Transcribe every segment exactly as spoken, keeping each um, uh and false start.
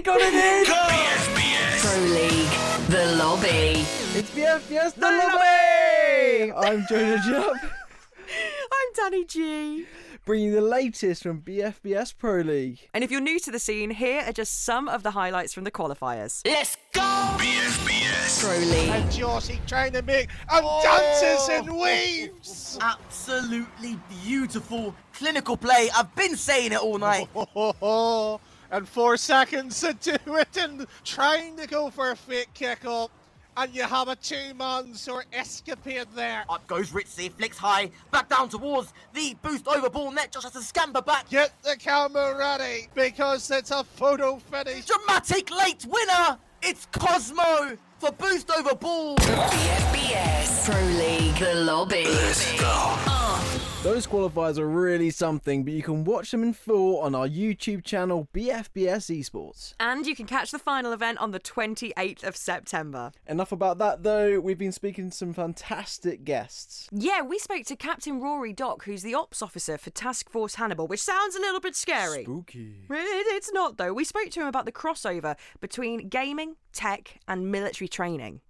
got it in! B F B S Pro League, the lobby. It's B F B S the lobby! I'm Jonah Jupp, I'm Danny G. bringing the latest from B F B S Pro League. And if you're new to the scene, here are just some of the highlights from the qualifiers. Let's go! B F B S Pro League. And Josie trying to make and dances and waves. Absolutely beautiful, clinical play. I've been saying it all night. And four seconds to do it and trying to go for a fake kick up. And you have a two-man sort of escapade there. Up goes Ritzy, flicks high, back down towards the boost over ball net, just has to scamper back. Get the camera ready because it's a photo finish. Dramatic late winner. It's Cosmo for boost over ball. B F B S Pro League, the lobby. Let's go. Those qualifiers are really something, but you can watch them in full on our YouTube channel, B F B S Esports. And you can catch the final event on the twenty-eighth of September. Enough about that, though. We've been speaking to some fantastic guests. Yeah, we spoke to Captain Rory Dock, who's the ops officer for Task Force Hannibal, which sounds a little bit scary. Spooky. It- It's not, though. We spoke to him about the crossover between gaming, tech, and military training.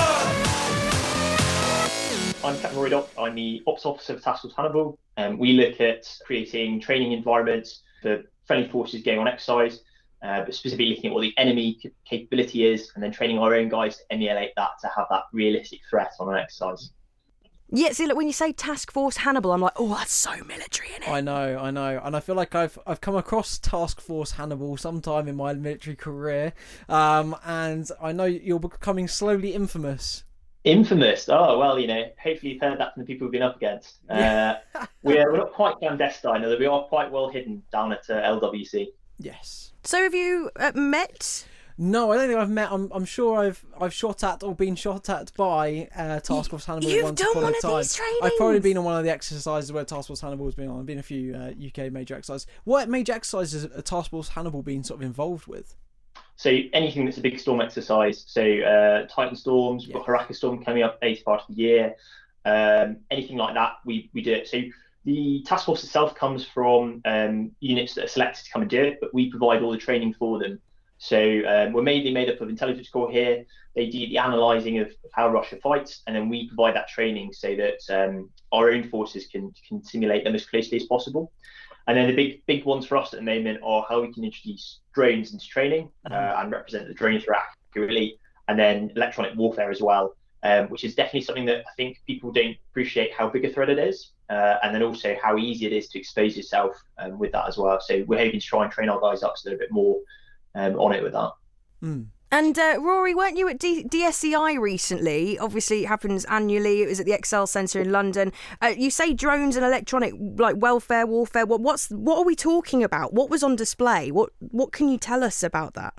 I'm Captain Rory Dock. I'm the Ops Officer for Task Force Hannibal. Um, we look at creating training environments for friendly forces going on exercise, uh, but specifically looking at what the enemy c- capability is, and then training our own guys to emulate that to have that realistic threat on an exercise. Yeah, see, look, when you say Task Force Hannibal, I'm like, oh, that's so military, innit? I know, I know, and I feel like I've I've come across Task Force Hannibal sometime in my military career, um, and I know you're becoming slowly infamous. Infamous. Oh, well, you know, hopefully you've heard that from the people we've been up against. Uh, we're, we're not quite clandestine, although we are quite well hidden down at uh, L W C. Yes. So have you uh, met? No, I don't think I've met. I'm, I'm sure I've I've shot at or been shot at by uh, Task Force Hannibal You've once done upon one a of time. these trainings? I've probably been on one of the exercises where Task Force Hannibal has been on. I've been a few uh, U K major exercises. What major exercises has Task Force Hannibal been sort of involved with? So anything that's a big storm exercise, so uh, Titan Storms, we've got Haraka Storm coming up eighth part of the year, um, anything like that, we, we do it. So the task force itself comes from um, units that are selected to come and do it, but we provide all the training for them. So um, we're mainly made up of intelligence corps here. They do the analysing of, of how Russia fights, and then we provide that training so that um, our own forces can, can simulate them as closely as possible. And then the big big ones for us at the moment are how we can introduce drones into training uh, and represent the drone threat accurately, and then electronic warfare as well, um, which is definitely something that I think people don't appreciate how big a threat it is, uh, and then also how easy it is to expose yourself um, with that as well. So we're hoping to try and train our guys up so they're a bit more um, on it with that. Mm. And uh, Rory, weren't you at D- DSEI recently? Obviously, it happens annually. It was at the Excel Centre in London. Uh, you say drones and electronic, like welfare, warfare. What, what's what are we talking about? What was on display? What what can you tell us about that?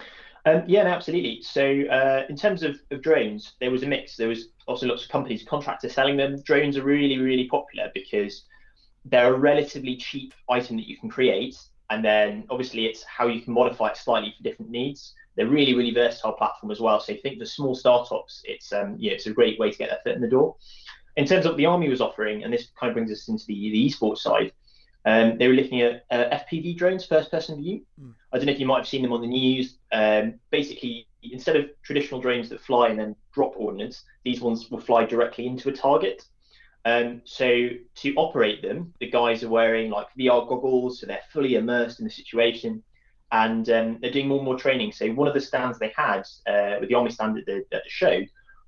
Um, yeah, no, absolutely. So uh, in terms of, of drones, there was a mix. There was also lots of companies, contractors selling them. Drones are really, really popular because they're a relatively cheap item that you can create. And then obviously it's how you can modify it slightly for different needs. They're really, really versatile platform as well. So I think for small startups, it's um, yeah, it's a great way to get their foot in the door. In terms of what the Army was offering, and this kind of brings us into the, the esports side, um, they were looking at uh, F P V drones, first person view. Mm. I don't know if you might have seen them on the news. Um, basically, instead of traditional drones that fly and then drop ordnance, these ones will fly directly into a target. Um, so to operate them, the guys are wearing like V R goggles, so they're fully immersed in the situation. And um, they're doing more and more training. So one of the stands they had uh, with the Army stand at the, at the show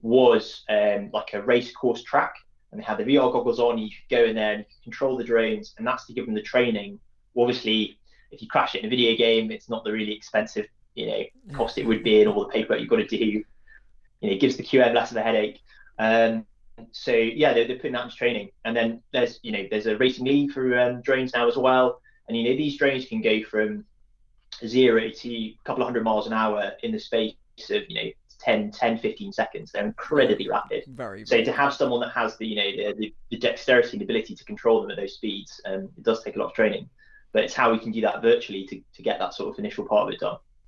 was um, like a race course track, and they had the V R goggles on. You could go in there and you could control the drones, and that's to give them the training. Obviously, if you crash it in a video game, it's not the really expensive, you know, cost it would be, and all the paperwork you've got to do. You know, it gives the Q M less of a headache. Um, so yeah, they're, they're putting that into training. And then there's, you know, there's a racing league for um, drones now as well. And you know, these drones can go from zero to a couple of hundred miles an hour in the space of, you know, ten, fifteen seconds. They're incredibly rapid. Very, very so to have someone that has the, you know, the, the, the dexterity and ability to control them at those speeds, um, it does take a lot of training. But it's how we can do that virtually to, to get that sort of initial part of it done.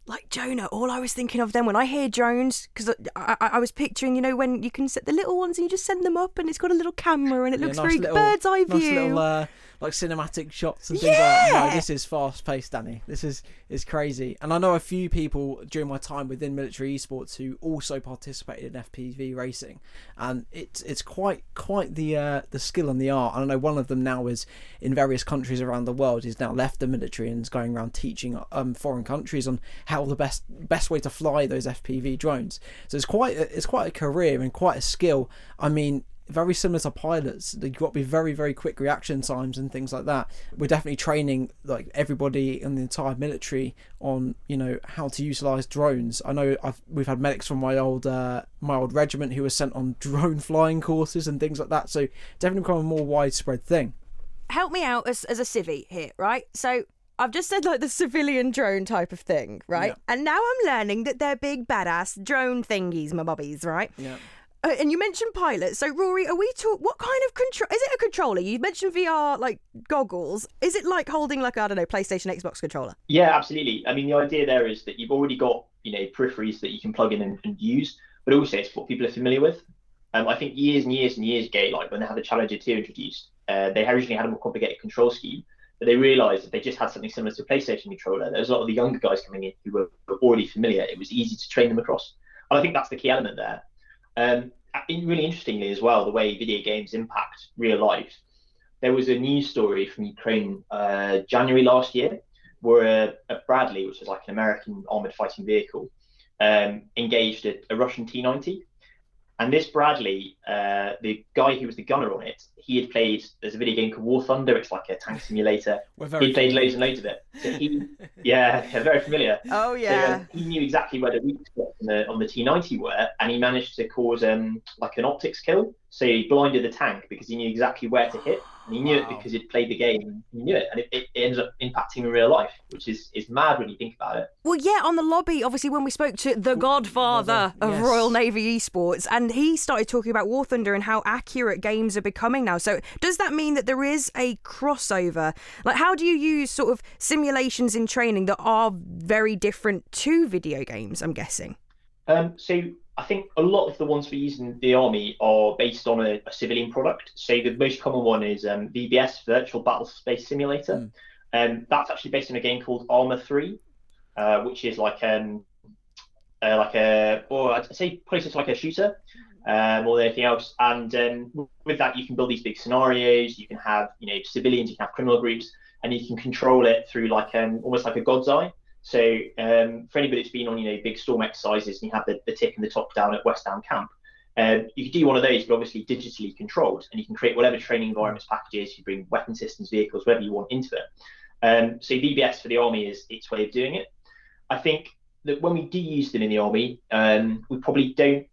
Like, Jonah, all I was thinking of then when I hear drones, because I, I, I was picturing, you know, when you can set the little ones and you just send them up and it's got a little camera and it Yeah, looks nice very little- bird's eye Nice view. little, uh, like cinematic shots and things like that. Yeah! No, this is fast paced, Danny. This is is crazy. And I know a few people during my time within military esports who also participated in F P V racing, and it's it's quite quite the uh, the skill and the art. And I know one of them now is in various countries around the world. He's now left the military and is going around teaching um foreign countries on how the best best way to fly those F P V drones. So it's quite a, it's quite a career and quite a skill. I mean, very similar to pilots, you've got to be very very quick reaction times and things like that. We're definitely training like everybody in the entire military on, you know, how to utilize drones. I know I've we've had medics from my old uh, my old regiment who were sent on drone flying courses and things like that, so definitely become a more widespread thing. Help me out as, as a civvy here, right? So I've just said like the civilian drone type of thing, right? Yeah. And now I'm learning that they're big badass drone thingies, my bobbies, right? Yeah. Uh, and you mentioned pilots. So Rory, are we talk? What kind of control? Is it a controller? You mentioned V R like goggles. Is it like holding like I don't know PlayStation, Xbox controller? Yeah, absolutely. I mean, the idea there is that you've already got, you know, peripheries that you can plug in and, and use, but also it's what people are familiar with. Um, I think years and years and years ago, like when they had the Challenger two introduced, uh, they originally had a more complicated control scheme, but they realised that they just had something similar to a PlayStation controller. There was a lot of the younger guys coming in who were, were already familiar. It was easy to train them across. And I think that's the key element there. Um, really interestingly as well, the way video games impact real life. There was a news story from Ukraine uh, January last year where a, a Bradley, which is like an American armoured fighting vehicle, um, engaged a, a Russian T ninety. And this Bradley, uh, the guy who was the gunner on it, he had played, there's a video game called War Thunder, it's like a tank simulator. We're very He played familiar. loads and loads of it. So he, yeah, yeah, very familiar. Oh So, um, he knew exactly where the weak spots on the, on the T ninety were, and he managed to cause um like an optics kill. So he blinded the tank because he knew exactly where to hit, and he knew Wow. it because he'd played the game. And he knew it, and it, it, it ends up impacting in real life, which is is mad when you think about it. Well, yeah, on the lobby, obviously, when we spoke to the godfather of yes. Royal Navy esports, and he started talking about War Thunder and how accurate games are becoming now. So does that mean that there is a crossover? Like, how do you use sort of simulations in training that are very different to video games, I'm guessing? Um, so I think a lot of the ones we use in the army are based on a, a civilian product. So the most common one is um, V B S, Virtual Battle Space Simulator. And um, that's actually based on a game called Arma three, uh, which is like um, uh, like a, or I'd say closer to like a shooter uh, more than anything else. And um, with that, you can build these big scenarios. You can have, you know, civilians, you can have criminal groups, and you can control it through like um, almost like a God's eye. So um, for anybody that's been on, you know, big storm exercises, and you have the, the tick and the top down at West Down Camp, um, you can do one of those, but obviously digitally controlled, and you can create whatever training environments, packages, you bring weapon systems, vehicles, whatever you want into it. Um, so V B S for the army is its way of doing it. I think that when we do use them in the army, um, we probably don't,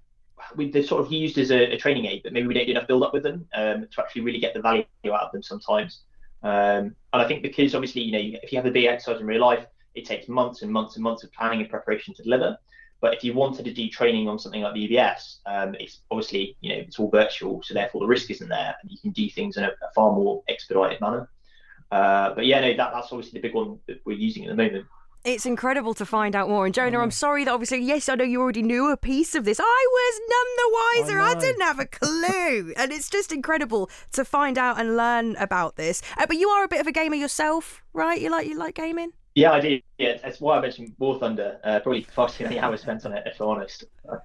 we, they're sort of used as a, a training aid, but maybe we don't do enough build up with them um, to actually really get the value out of them sometimes. Um, and I think because obviously, you know, if you have a big exercise in real life, it takes months and months and months of planning and preparation to deliver. But if you wanted to do training on something like V B S, um, it's obviously, you know, it's all virtual, so therefore the risk isn't there, and you can do things in a, a far more expedited manner. Uh, but yeah, no, that, that's obviously the big one that we're using at the moment. It's incredible to find out more. And Jonah, I'm sorry that obviously, yes, I know you already knew a piece of this. I was none the wiser. I I, know. didn't have a clue. And it's just incredible to find out and learn about this. Uh, but you are a bit of a gamer yourself, right? You like you like gaming? Yeah, I do. Yeah, that's why I mentioned War Thunder. Uh, probably far too many hours spent on it, if I'm honest.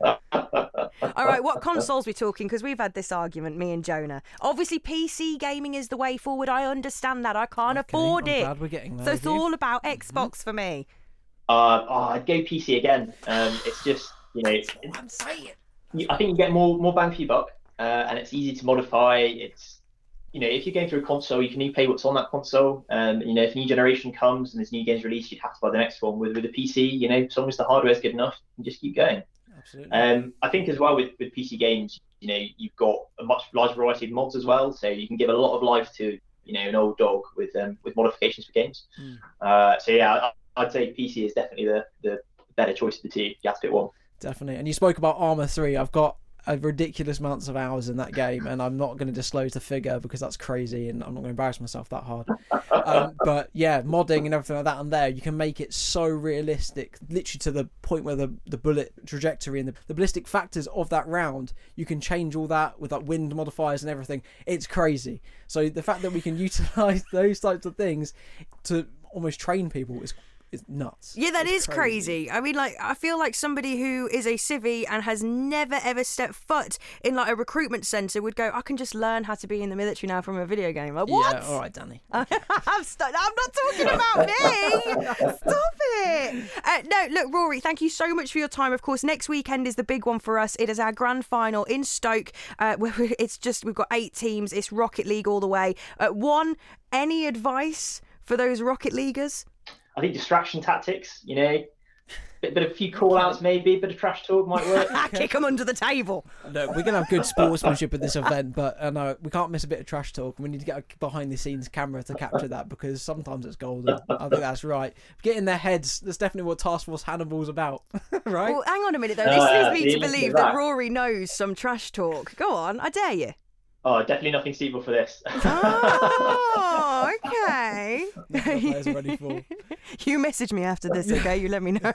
All right, what consoles we talking? Because we've had this argument, me and Jonah. Obviously, P C gaming is the way forward. I understand that. I can't Okay, afford I'm it. glad we're getting there So with it's you. all about Xbox for me. Uh, oh, I'd go P C again. Um, it's just, you know, it's, I'm saying. you, I think you get more more bang for your buck, uh, and it's easy to modify. It's, you know, if you're going through a console, you can only play what's on that console. Um, you know, if a new generation comes and there's new games released, you'd have to buy the next one. With with a P C, you know, as long as the hardware's good enough, you can just keep going. Absolutely. Um, I think as well with, with P C games, you know, you've got a much larger variety of mods as well, so you can give a lot of life to, you know, an old dog with um, with modifications for games. Mm. Uh, so yeah, I, I'd say P C is definitely the, the better choice of the two. You have to pick one. Definitely. And you spoke about Arma three. I've got a ridiculous amounts of hours in that game, and I'm not going to disclose the figure because that's crazy, and I'm not going to embarrass myself that hard. Um, but yeah, modding and everything like that on there, you can make it so realistic, literally to the point where the, the bullet trajectory and the, the ballistic factors of that round, you can change all that with like wind modifiers and everything. It's crazy. So the fact that we can utilize those types of things to almost train people is It's nuts. Yeah, that it's is crazy. crazy. I mean, like, I feel like somebody who is a civvy and has never ever stepped foot in like a recruitment centre would go, I can just learn how to be in the military now from a video game. Like, what? Yeah, all right, Danny. I'm, st- I'm not talking about me. Stop it. Uh, no, look, Rory, thank you so much for your time. Of course, next weekend is the big one for us. It is our grand final in Stoke. Uh, where it's just, we've got eight teams. It's Rocket League all the way. Uh, one, any advice for those Rocket Leaguers? I think distraction tactics, you know, bit, bit of a few call outs maybe, bit of trash talk might work. Kick them under the table. Look, we're going to have good sportsmanship at this event, but uh, no, we can't miss a bit of trash talk. We need to get a behind the scenes camera to capture that because sometimes it's golden. I think that's right. Get in their heads. That's definitely what Task Force Hannibal's about, right? Well, hang on a minute though. This Uh, leads me to yeah, believe right. that Rory knows some trash talk. Go on, I dare you. Oh, definitely nothing suitable for this. Oh, okay. That's what players are ready for. You message me after this, okay? You let me know.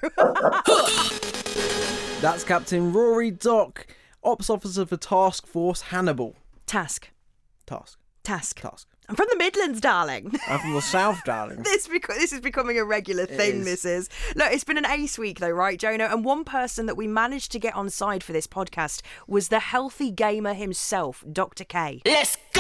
That's Captain Rory Dock, Ops Officer for Task Force Hannibal. Task. Task. Task. Task. I'm from the Midlands, darling. I'm from the South, darling. This beca- this is becoming a regular thing, is. this is. Look, it's been an ace week though, right, Jonah? And one person that we managed to get on side for this podcast was the healthy gamer himself, Doctor K. Let's go!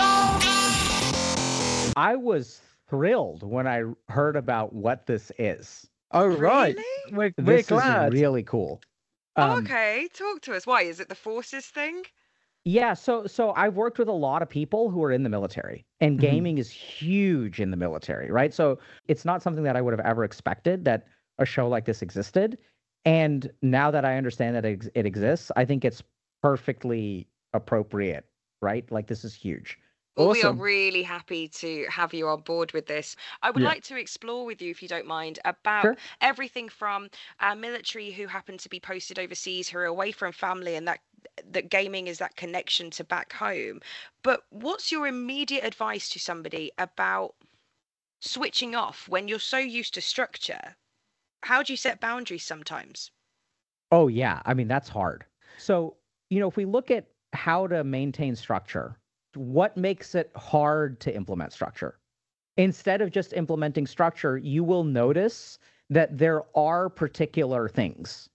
I was thrilled when I heard about what this is. Oh, right. We're, we're This glad. is really cool. Oh, Um, okay, talk to us. Why? Is it the Forces thing? Yeah, so so I've worked with a lot of people who are in the military, and Mhm. gaming is huge in the military, right? So it's not something that I would have ever expected that a show like this existed. And now that I understand that it, ex- it exists, I think it's perfectly appropriate, right? Like this is huge. Well, we are Awesome. really happy to have you on board with this. I would Yeah. like to explore with you, if you don't mind, about Sure. everything from our military who happen to be posted overseas, who are away from family, and that that gaming is that connection to back home. But what's your immediate advice to somebody about switching off when you're so used to structure? How do you set boundaries sometimes? Oh, yeah. I mean, that's hard. So, you know, if we look at how to maintain structure, what makes it hard to implement structure? Instead of just implementing structure, you will notice that there are particular things.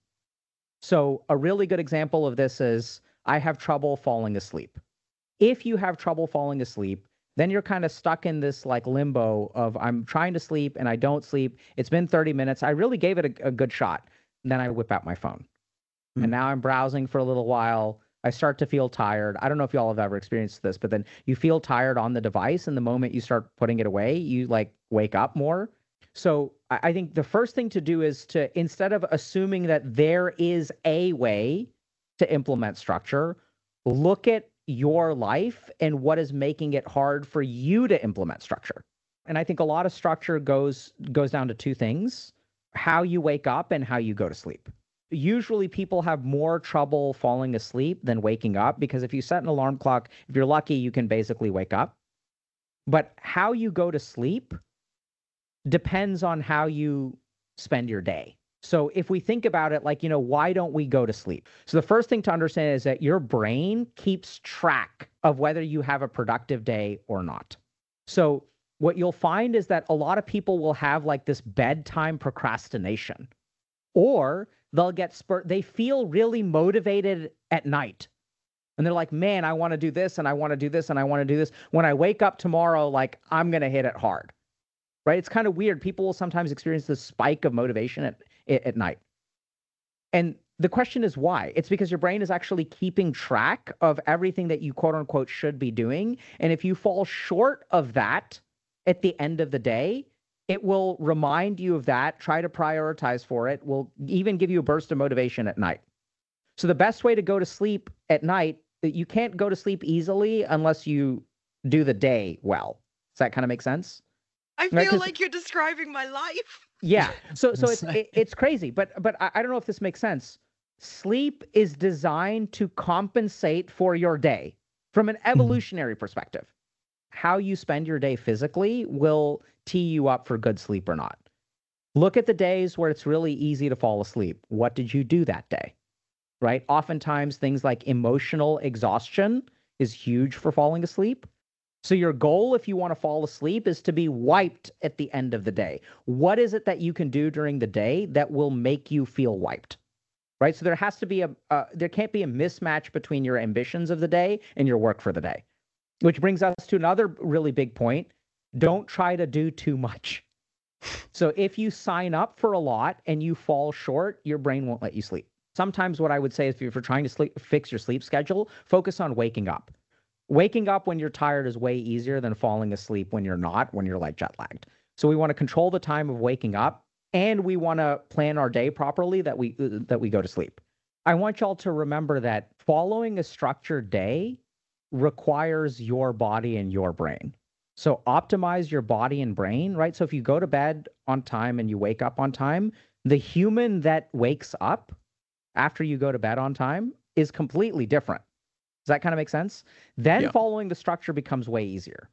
So, a really good example of this is I have trouble falling asleep. If you have trouble falling asleep, then you're kind of stuck in this like limbo of I'm trying to sleep and I don't sleep. It's been thirty minutes. I really gave it a, a good shot. And then I whip out my phone. Hmm. And now I'm browsing for a little while. I start to feel tired. I don't know if y'all have ever experienced this, but then you feel tired on the device. And the moment you start putting it away, you like wake up more. So I I think the first thing to do is to, instead of assuming that there is a way to implement structure, look at your life and what is making it hard for you to implement structure. And I think a lot of structure goes goes down to two things: how you wake up and how you go to sleep. Usually people have more trouble falling asleep than waking up, because if you set an alarm clock, if you're lucky, you can basically wake up. But how you go to sleep depends on how you spend your day. So if we think about it like, you know, why don't we go to sleep? So the first thing to understand is that your brain keeps track of whether you have a productive day or not. So what you'll find is that a lot of people will have like this bedtime procrastination, or they'll get spurt. They feel really motivated at night. And they're like, man, I want to do this and I want to do this and I want to do this. When I wake up tomorrow, like I'm going to hit it hard. Right? It's kind of weird. People will sometimes experience this spike of motivation at, at night. And the question is why? It's because your brain is actually keeping track of everything that you quote unquote should be doing. And if you fall short of that at the end of the day, it will remind you of that, try to prioritize for it, will even give you a burst of motivation at night. So the best way to go to sleep at night, you can't go to sleep easily unless you do the day well. Does that kind of make sense? I Right, feel 'cause- like you're describing my life. Yeah. So so it's Insane. it, it's crazy, but but I, I don't know if this makes sense. Sleep is designed to compensate for your day from an evolutionary perspective. How you spend your day physically will tee you up for good sleep or not. Look at the days where it's really easy to fall asleep. What did you do that day? Right? Oftentimes, things like emotional exhaustion is huge for falling asleep. So your goal, if you want to fall asleep, is to be wiped at the end of the day. What is it that you can do during the day that will make you feel wiped? Right? So there has to be a, uh, there can't be a mismatch between your ambitions of the day and your work for the day. Which brings us to another really big point. Don't try to do too much. So if you sign up for a lot and you fall short, your brain won't let you sleep. Sometimes what I would say is if you're trying to sleep, fix your sleep schedule, focus on waking up. Waking up when you're tired is way easier than falling asleep when you're not, when you're like jet lagged. So we want to control the time of waking up, and we want to plan our day properly that we that we go to sleep. I want y'all to remember that following a structured day requires your body and your brain. So optimize your body and brain, right? So if you go to bed on time and you wake up on time, the human that wakes up after you go to bed on time is completely different. Does that kind of make sense? Then Yeah. following the structure becomes way easier.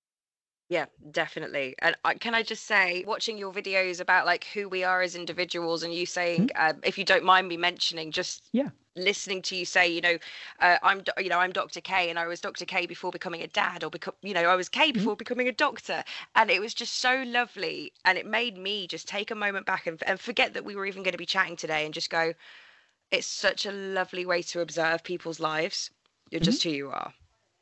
Yeah, definitely. And I, can I just say, watching your videos about like who we are as individuals, and you saying, uh, if you don't mind me mentioning, just Yeah. listening to you say, you know, uh, I'm, do- you know, I'm Doctor K, and I was Doctor K before becoming a dad, or become, you know, I was K before becoming a doctor, and it was just so lovely, and it made me just take a moment back and, and forget that we were even going to be chatting today, and just go, it's such a lovely way to observe people's lives. You're just who you are.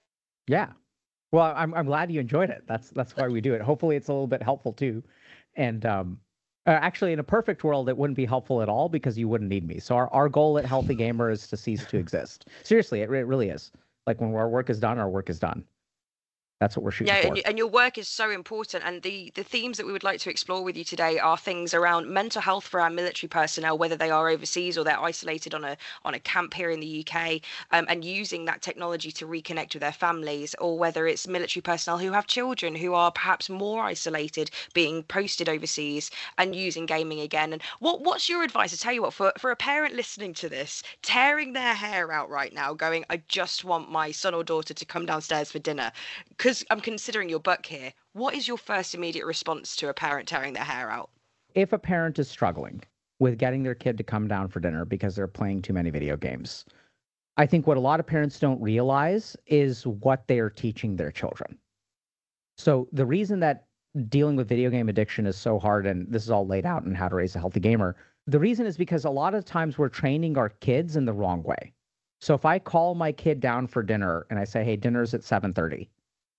Yeah. Well, I'm I'm glad you enjoyed it. That's that's why we do it. Hopefully, it's a little bit helpful too. And um, uh, actually, in a perfect world, it wouldn't be helpful at all because you wouldn't need me. So our, our goal at Healthy Gamer is to cease to exist. Seriously, it, re- it really is. Like when our work is done, our work is done. That's what we're shooting Yeah, for. and, y- and your work is so important. And the, the themes that we would like to explore with you today are things around mental health for our military personnel, whether they are overseas or they're isolated on a on a camp here in the U K, um, and using that technology to reconnect with their families, or whether it's military personnel who have children who are perhaps more isolated, being posted overseas and using gaming again. And what what's your advice? I tell you what, for, for a parent listening to this, tearing their hair out right now, going, I just want my son or daughter to come downstairs for dinner, because I'm considering your buck here. What is your first immediate response to a parent tearing their hair out? If a parent is struggling with getting their kid to come down for dinner because they're playing too many video games, I think what a lot of parents don't realize is what they are teaching their children. So the reason that dealing with video game addiction is so hard, and this is all laid out in How to Raise a Healthy Gamer, the reason is because a lot of times we're training our kids in the wrong way. So if I call my kid down for dinner and I say, hey, dinner's at seven thirty,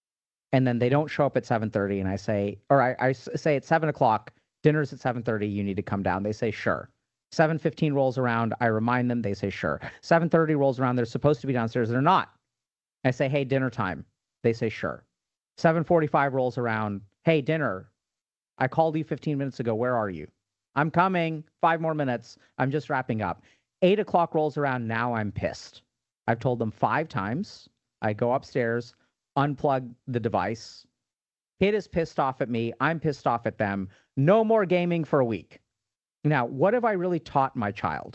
and then they don't show up at seven thirty, and I say, or I, I s- say at seven o'clock, dinner's at seven thirty, you need to come down. They say, sure. seven fifteen rolls around, I remind them, they say, sure. seven thirty rolls around, they're supposed to be downstairs, they're not. I say, hey, dinner time. They say, sure. seven forty-five rolls around, hey, dinner. I called you fifteen minutes ago, where are you? I'm coming, five more minutes, I'm just wrapping up. eight o'clock rolls around, now I'm pissed. I've told them five times. I go upstairs, unplug the device. Kid is pissed off at me. I'm pissed off at them. No more gaming for a week. Now, what have I really taught my child?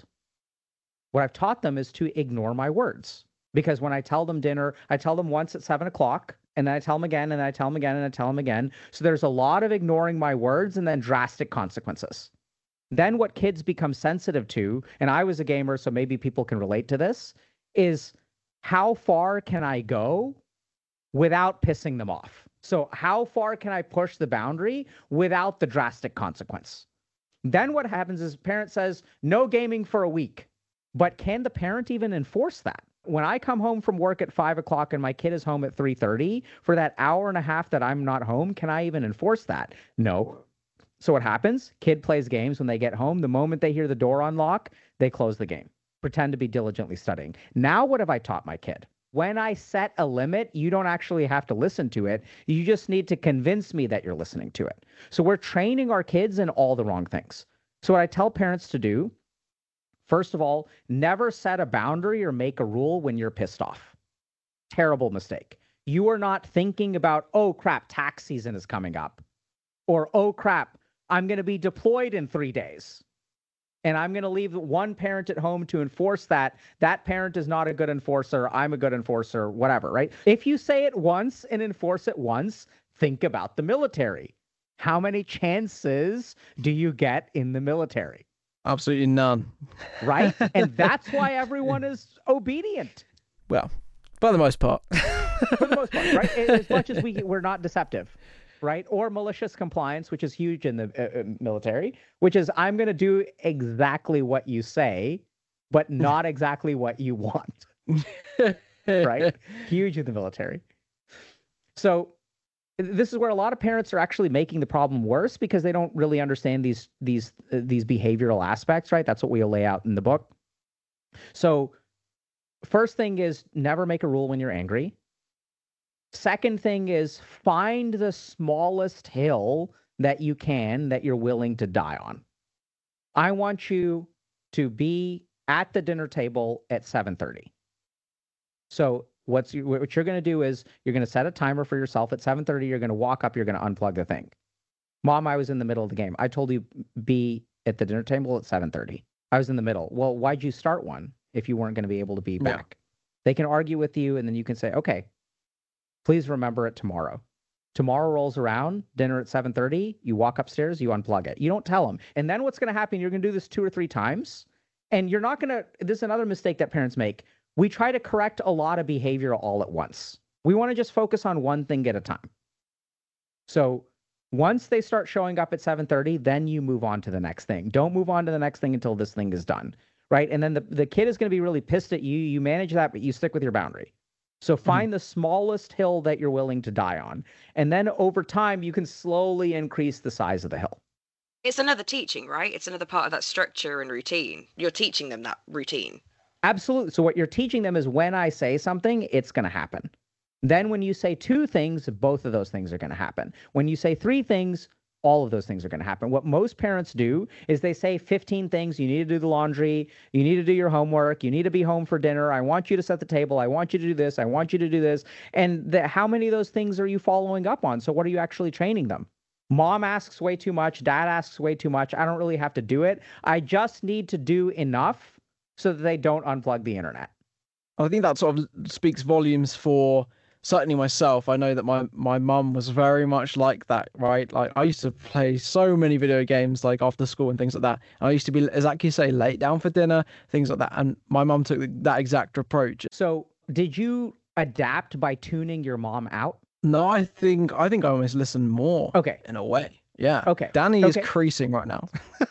What I've taught them is to ignore my words. Because when I tell them dinner, I tell them once at seven o'clock, and then I tell them again, and then I tell them again, and I tell them again. So there's a lot of ignoring my words and then drastic consequences. Then what kids become sensitive to, and I was a gamer, so maybe people can relate to this, is how far can I go without pissing them off? So how far can I push the boundary without the drastic consequence? Then what happens is parent says, no gaming for a week. But can the parent even enforce that? When I come home from work at five o'clock and my kid is home at three thirty, for that hour and a half that I'm not home, can I even enforce that? No. So what happens? Kid plays games when they get home. The moment they hear the door unlock, they close the game, pretend to be diligently studying. Now what have I taught my kid? When I set a limit, you don't actually have to listen to it. You just need to convince me that you're listening to it. So we're training our kids in all the wrong things. So what I tell parents to do, first of all, never set a boundary or make a rule when you're pissed off. Terrible mistake. You are not thinking about, oh crap, tax season is coming up. Or, oh crap, I'm going to be deployed in three days. and I'm going to leave one parent at home to enforce that. That parent is not a good enforcer. I'm a good enforcer, whatever, right? If you say it once and enforce it once, think about the military. How many chances do you get in the military? Absolutely none. Right? And that's why everyone is obedient. Well, for the most part. For the most part, right? As much as we, we're not deceptive. Right? Or malicious compliance, which is huge in the uh, uh, military, which is I'm going to do exactly what you say, but not exactly what you want. Right? Huge in the military. So this is where a lot of parents are actually making the problem worse because they don't really understand these these uh, these behavioral aspects, right? That's what we lay out in the book. So first thing is never make a rule when you're angry. Second thing is find the smallest hill that you can that you're willing to die on. I want you to be at the dinner table at seven thirty. So what's what you're going to do is you're going to set a timer for yourself at seven thirty. You're going to walk up. You're going to unplug the thing. Mom, I was in the middle of the game. I told you be at the dinner table at seven thirty. I was in the middle. Well, why'd you start one if you weren't going to be able to be back? Yeah. They can argue with you, and then you can say, okay, please remember it tomorrow. Tomorrow rolls around, dinner at seven thirty, you walk upstairs, you unplug it. You don't tell them. And then what's going to happen, you're going to do this two or three times, and you're not going to, this is another mistake that parents make. We try to correct a lot of behavior all at once. We want to just focus on one thing at a time. So once they start showing up at seven thirty, then you move on to the next thing. Don't move on to the next thing until this thing is done, right? And then the, the kid is going to be really pissed at you. You manage that, but you stick with your boundary. So find mm-hmm. the smallest hill that you're willing to die on. And then over time, you can slowly increase the size of the hill. It's another teaching, right? It's another part of that structure and routine. You're teaching them that routine. Absolutely. So what you're teaching them is when I say something, it's going to happen. Then when you say two things, both of those things are going to happen. When you say three things, all of those things are going to happen. What most parents do is they say fifteen things. You need to do the laundry. You need to do your homework. You need to be home for dinner. I want you to set the table. I want you to do this. I want you to do this. And the, how many of those things are you following up on? So what are you actually training them? Mom asks way too much. Dad asks way too much. I don't really have to do it. I just need to do enough so that they don't unplug the internet. I think that sort of speaks volumes for certainly myself. I know that my my mum was very much like that, right? Like I used to play so many video games like after school and things like that. And I used to be, exactly you say, late down for dinner, things like that. And my mum took that exact approach. So did you adapt by tuning your mom out? No, I think I think I almost listened more. Okay. In a way. Yeah. Okay. Danny okay. is creasing right now.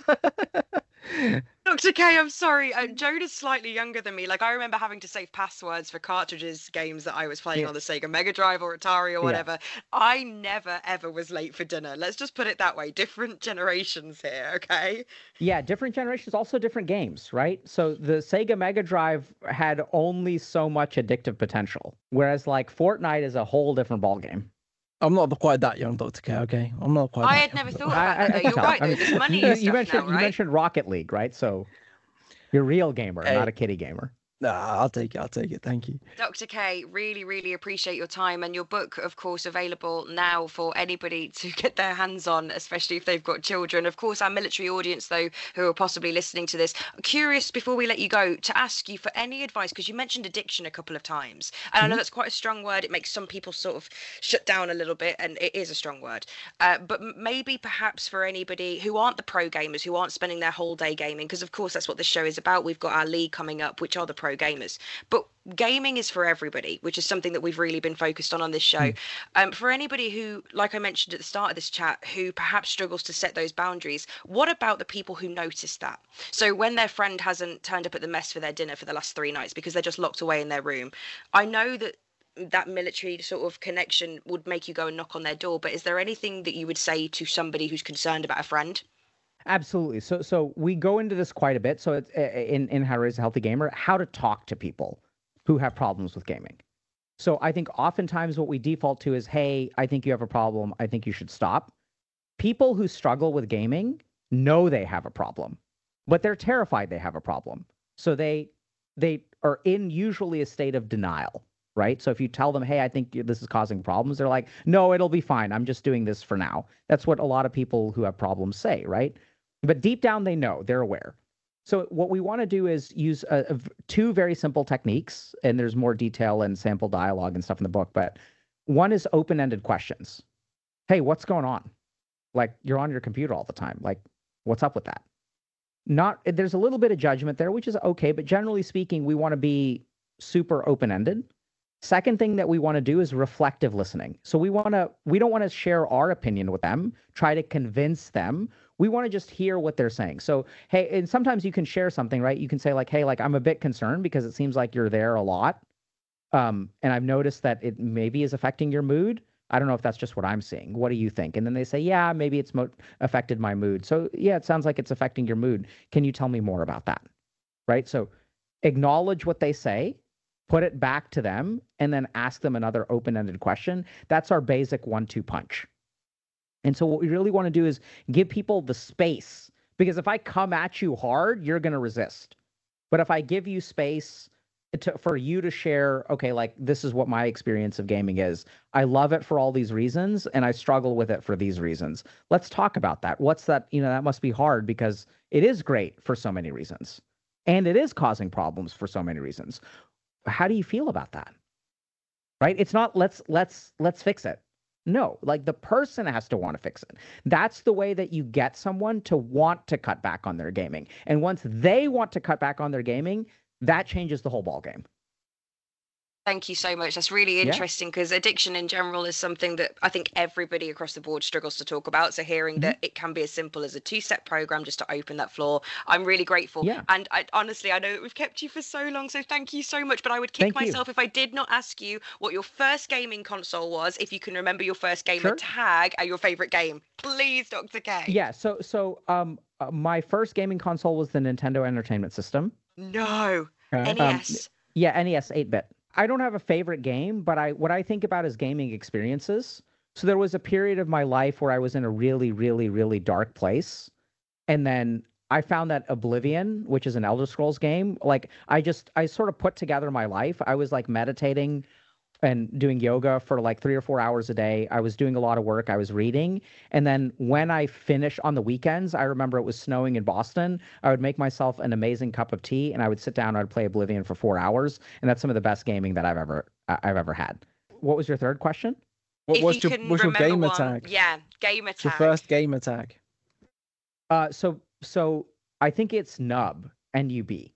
Doctor K, I'm sorry. Uh, Joan is slightly younger than me. Like, I remember having to save passwords for cartridges, games that I was playing yeah. on the Sega Mega Drive or Atari or whatever. Yeah. I never, ever was late for dinner. Let's just put it that way. Different generations here, okay? Yeah, different generations, also different games, right? So the Sega Mega Drive had only so much addictive potential, whereas, like, Fortnite is a whole different ballgame. I'm not quite that young, Doctor K, okay? I'm not quite I that had young, never but... thought about that, though. You're right, though. There's money you, and stuff you mentioned, now, right? You mentioned Rocket League, right? So you're a real gamer, hey. not a kiddie gamer. Nah, I'll take it. I'll take it. Thank you. Doctor K, really, really appreciate your time, and your book, of course, available now for anybody to get their hands on, especially if they've got children. Of course, our military audience, though, who are possibly listening to this, curious before we let you go to ask you for any advice, because you mentioned addiction a couple of times, and mm-hmm. I know that's quite a strong word. It makes some people sort of shut down a little bit, and it is a strong word. Uh, but maybe perhaps for anybody who aren't the pro gamers, who aren't spending their whole day gaming, because of course that's what this show is about. We've got our league coming up, which are the pro gamers, but gaming is for everybody, which is something that we've really been focused on on this show. Mm. Um, for anybody who, like I mentioned at the start of this chat, who perhaps struggles to set those boundaries, what about the people who notice that? So when their friend hasn't turned up at the mess for their dinner for the last three nights because they're just locked away in their room, I know that that military sort of connection would make you go and knock on their door, but is there anything that you would say to somebody who's concerned about a friend? Absolutely. So so we go into this quite a bit. So it's in, in How to Raise a Healthy Gamer, how to talk to people who have problems with gaming. So I think oftentimes what we default to is, hey, I think you have a problem. I think you should stop. People who struggle with gaming know they have a problem, but they're terrified they have a problem. So they they are in usually a state of denial, right? So if you tell them, hey, I think this is causing problems, they're like, no, it'll be fine. I'm just doing this for now. That's what a lot of people who have problems say, right? But deep down, they know, they're aware. So what we want to do is use a, a, two very simple techniques, and there's more detail and sample dialogue and stuff in the book, but one is open-ended questions. Hey, what's going on? Like, you're on your computer all the time. Like, what's up with that? Not, there's a little bit of judgment there, which is okay, but generally speaking, we want to be super open-ended. Second thing that we want to do is reflective listening. So we want to, we don't want to share our opinion with them, try to convince them. We want to just hear what they're saying. So, hey, and sometimes you can share something, right? You can say like, hey, like I'm a bit concerned because it seems like you're there a lot. Um, and I've noticed that it maybe is affecting your mood. I don't know if that's just what I'm seeing. What do you think? And then they say, yeah, maybe it's mo- affected my mood. So yeah, it sounds like it's affecting your mood. Can you tell me more about that? Right? So acknowledge what they say, put it back to them, and then ask them another open-ended question. That's our basic one two punch. And so what we really want to do is give people the space, because if I come at you hard, you're going to resist. But if I give you space to, for you to share, okay, like this is what my experience of gaming is. I love it for all these reasons, and I struggle with it for these reasons. Let's talk about that. What's that? You know, that must be hard because it is great for so many reasons, and it is causing problems for so many reasons. How do you feel about that? Right? It's not let's let's let's fix it. No, like the person has to want to fix it. That's the way that you get someone to want to cut back on their gaming. And once they want to cut back on their gaming, that changes the whole ballgame. Thank you so much. That's really interesting because yeah. addiction in general is something that I think everybody across the board struggles to talk about. So hearing mm-hmm. that it can be as simple as a two-step program just to open that floor, I'm really grateful. Yeah. And I, honestly, I know that we've kept you for so long, so thank you so much. But I would kick thank myself you. if I did not ask you what your first gaming console was, if you can remember your first gamer sure. tag and your favorite game. Please, Doctor K. Yeah, so so um, uh, my first gaming console was the Nintendo Entertainment System. No, okay. N E S. Um, yeah, N E S eight-bit. I don't have a favorite game, but I what I think about is gaming experiences. So there was a period of my life where I was in a really, really, really dark place. And then I found that Oblivion, which is an Elder Scrolls game, like I just, I sort of put together my life. I was like meditating and doing yoga for like three or four hours a day. I was doing a lot of work. I was reading. And then when I finished on the weekends, I remember it was snowing in Boston. I would make myself an amazing cup of tea and I would sit down and I'd play Oblivion for four hours. And that's some of the best gaming that I've ever, I've ever had. What was your third question? What if was you your, what's your gamer one, tag? Yeah, gamer tag. Your first gamer tag. Uh, so, so I think it's Nub, N U B.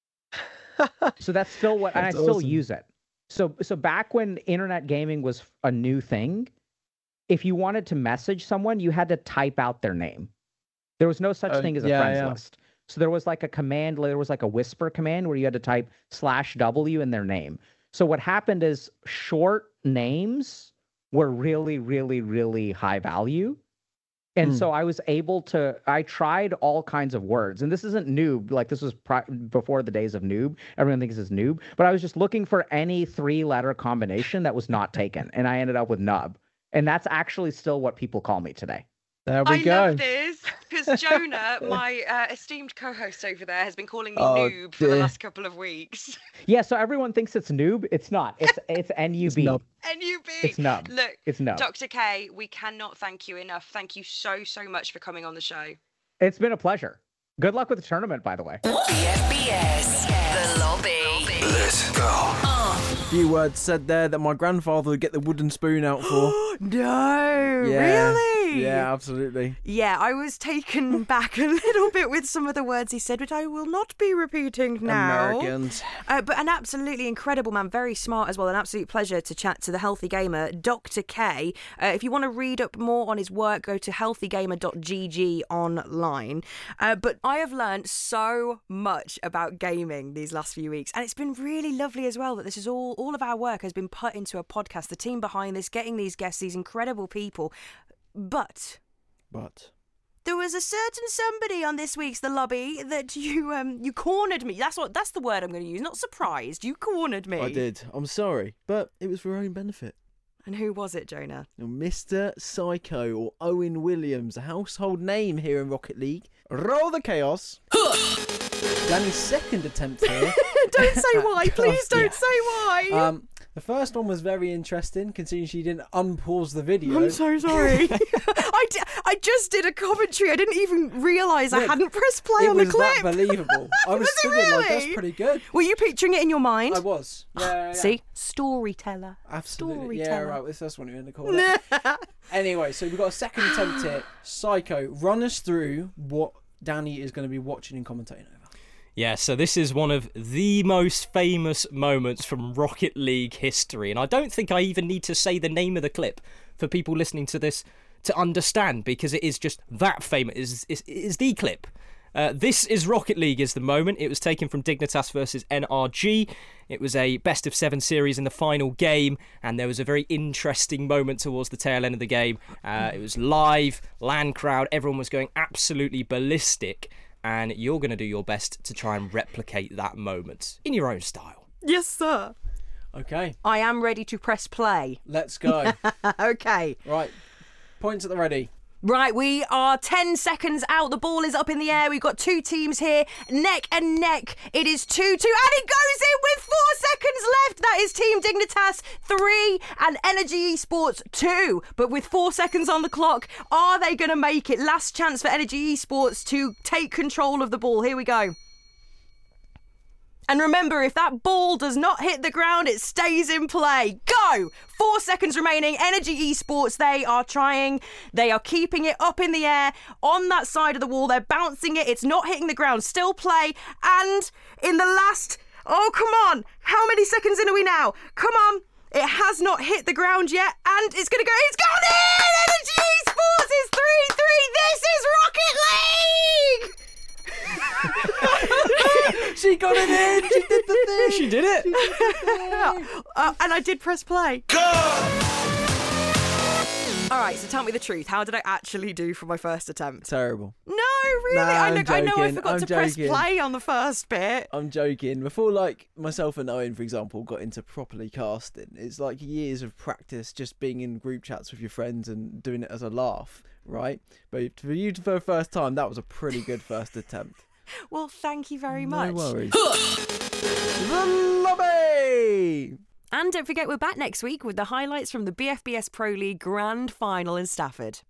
So that's still what, and I still awesome. use it. So so back when internet gaming was a new thing, if you wanted to message someone, you had to type out their name. There was no such uh, thing as a yeah, friends yeah. list. So there was like a command, there was like a whisper command where you had to type slash W in their name. So what happened is short names were really, really, really high value. And mm. so I was able to, I tried all kinds of words. And this isn't noob, like this was pri- before the days of noob. Everyone thinks it's noob. But I was just looking for any three-letter combination that was not taken. And I ended up with nub. And that's actually still what people call me today. There we I go. I love this because Jonah, my uh, esteemed co-host over there, has been calling me oh, noob for dear. the last couple of weeks. Yeah, so everyone thinks it's noob. It's not. It's it's N U B. N U B. It's nub. Look, it's nub. Doctor K, we cannot thank you enough. Thank you so, so much for coming on the show. It's been a pleasure. Good luck with the tournament, by the way. B F B S, the lobby. Let's go. A few words said there that my grandfather would get the wooden spoon out for. No, yeah. really? Yeah, absolutely. Yeah, I was taken back a little bit with some of the words he said, which I will not be repeating now. Americans. Uh, but an absolutely incredible man, very smart as well. An absolute pleasure to chat to the Healthy Gamer, Doctor K. Uh, if you want to read up more on his work, go to healthy gamer dot g g online. Uh, but I have learned so much about gaming these last few weeks, and it's been really lovely as well that this is all, all of our work has been put into a podcast. The team behind this, getting these guests, these incredible people. But, but there was a certain somebody on this week's The Lobby that you um you cornered me. That's what that's the word I'm going to use. Not surprised. You cornered me. I did. I'm sorry, but it was for our own benefit. And who was it, Jonah? Mister Psycho, or Owen Williams, a household name here in Rocket League. Roll the chaos. Danny's second attempt here. Don't say why, please don't yeah. say why. Um, The first one was very interesting, considering she didn't unpause the video. I'm so sorry. I, di- I just did a commentary. I didn't even realise I Look, hadn't pressed play it on the was clip. that believable. I was, Was it thinking, like, that's really? pretty good. Were you picturing it in your mind? I was. Yeah, yeah, yeah. See? Storyteller. Absolutely. Yeah, Storyteller. right. That's what you're going to call it. Anyway, so we've got a second attempt here. Psycho, run us through what Danny is going to be watching and commentating over. Yeah, so this is one of the most famous moments from Rocket League history. And I don't think I even need to say the name of the clip for people listening to this to understand, because it is just that famous. It is, it is the clip. Uh, this is Rocket League is the moment. It was taken from Dignitas versus N R G. It was a best of seven series in the final game, and there was a very interesting moment towards the tail end of the game. Uh, it was live, LAN crowd, everyone was going absolutely ballistic, and you're going to do your best to try and replicate that moment in your own style. Yes, sir. Okay, I am ready to press play. let's go. Okay. Right, points at the ready. Right, we are ten seconds out. The ball is up in the air. We've got two teams here, neck and neck. It is two two, and it goes in with four seconds left. That is Team Dignitas three and Energy Esports two. But with four seconds on the clock, are they going to make it? Last chance for Energy Esports to take control of the ball. Here we go. And remember, if that ball does not hit the ground, it stays in play. Go! Four seconds remaining. Energy Esports, they are trying. They are keeping it up in the air on that side of the wall. They're bouncing it. It's not hitting the ground. Still play. And in the last... Oh, come on. How many seconds in are we now? Come on. It has not hit the ground yet. And it's going to go... It's gone in! Energy Esports is three three. This is Rocket League! She got it in. She did the thing. She did it. She did the thing. uh, and I did press play. Go! All right, so tell me the truth. How did I actually do for my first attempt? Terrible. No, really. Nah, I, I'm look, I know I joking. forgot I'm to press joking. play on the first bit. I'm joking. Before, like, myself and Owen, for example, got into properly casting, it's like years of practice just being in group chats with your friends and doing it as a laugh, right? But for you, for the first time, that was a pretty good first attempt. Well, thank you very No much. worries. The lobby! And don't forget, we're back next week with the highlights from the B F B S Pro League Grand Final in Stafford.